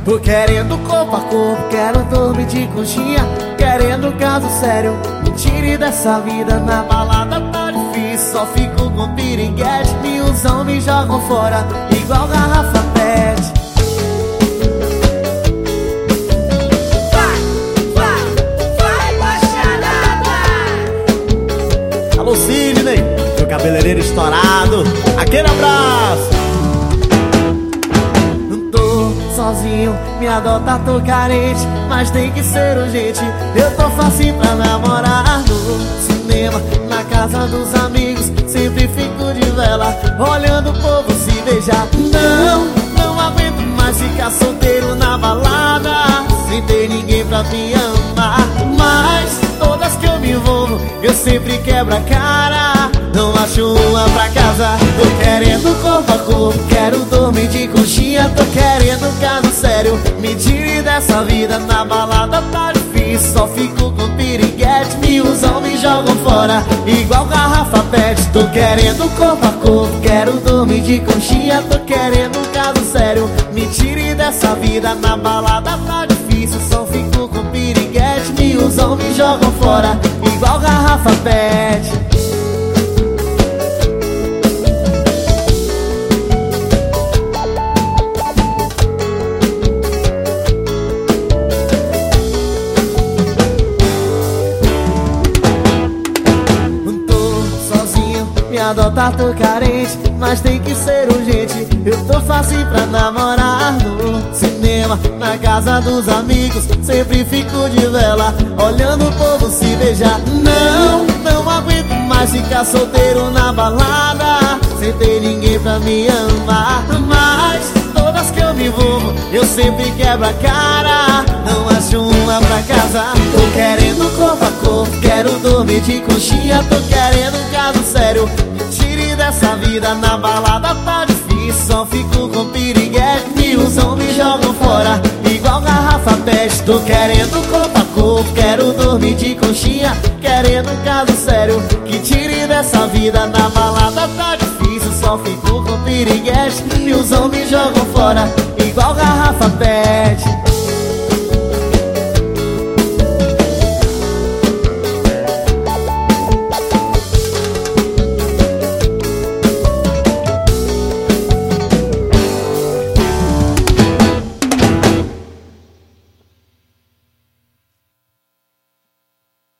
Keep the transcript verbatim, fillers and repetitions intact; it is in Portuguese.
Tô querendo corpo a corpo, quero dormir de conchinha, querendo caso sério, me tire dessa vida. Na balada tá difícil, só fico com piriguete. Me usam, me jogam fora, igual garrafa pet. Vai, vai, vai, bacharada. Alô Sidney, meu cabeleireiro estourado, aquele abraço. Sozinho, me adota, tô carente, mas tem que ser urgente. Eu tô facinho pra namorar. No cinema, na casa dos amigos, sempre fico de vela, olhando o povo se beijar. Não, não aguento mais ficar solteiro na balada, sem ter ninguém pra me amar. Mas todas que eu me envolvo, eu sempre quebro a cara, não acho uma pra casa. Tô querendo corpo a corpo, quero dormir de conchinha. Tô querendo caso sério, me tire dessa vida. Na balada tá difícil, só fico com piriguete. Me usam, me jogam fora, igual garrafa pet. Tô querendo corpo a corpo, quero dormir de conchinha. Tô querendo caso sério, me tire dessa vida. Na balada tá difícil, só fico com piriguete. Me usam, me jogam fora, igual garrafa pet. Me adotar, tô carente, mas tem que ser urgente. Eu tô fácil pra namorar. No cinema, na casa dos amigos, sempre fico de vela, olhando o povo se beijar. Não, não aguento mais ficar solteiro na balada, sem ter ninguém pra me amar. Mas todas que eu me envolvo, eu sempre quebro a cara, não acho uma pra casa. Tô querendo corpo a corpo, quero dormir de conchinha. Tô querendo caso sério, me tire dessa vida. Na balada tá difícil, só fico com piriguete. Me usam, me jogam fora, igual garrafa pet. Tô querendo corpo a corpo, quero dormir de conchinha, querendo caso sério, que tire dessa vida. Na balada tá difícil, só fico com piriguete. Me usam, me jogam fora, igual garrafa pet.